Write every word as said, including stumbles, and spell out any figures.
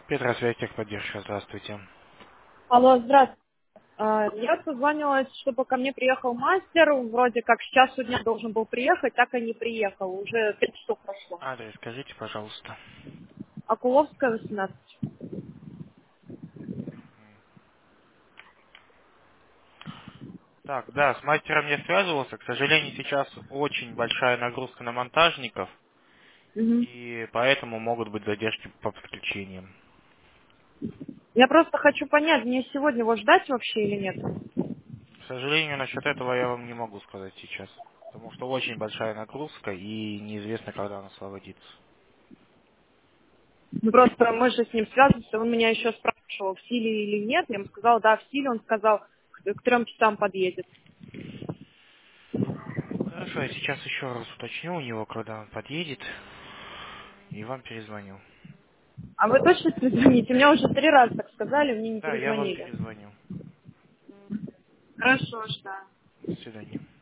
Петросвязь техподдержка, здравствуйте. Алло, здравствуйте. А, Я позвонила, чтобы ко мне приехал мастер. Вроде как сейчас сегодня должен был приехать, так и не приехал. Уже пять часов прошло. Адрес скажите, пожалуйста. Акуловская, восемнадцать. Так, да, с мастером я связывался. К сожалению, сейчас очень большая нагрузка на монтажников, Мгм. и поэтому могут быть задержки по подключениям. Я просто хочу понять, мне сегодня его ждать вообще или нет? К сожалению, насчет этого я вам не могу сказать сейчас, потому что очень большая нагрузка, и неизвестно, когда она освободится. Ну просто мы же с ним связываемся, он меня еще спрашивал, в силе или нет. Я ему сказала, да, в силе. Он сказал, к к трем часам подъедет. Хорошо, я сейчас еще раз уточню у него, когда он подъедет, и вам перезвоню. А вы точно перезвоните? Мне уже три раза так сказали, мне не Да, я вам перезвонили. перезвоню. Хорошо, ждаю. До свидания.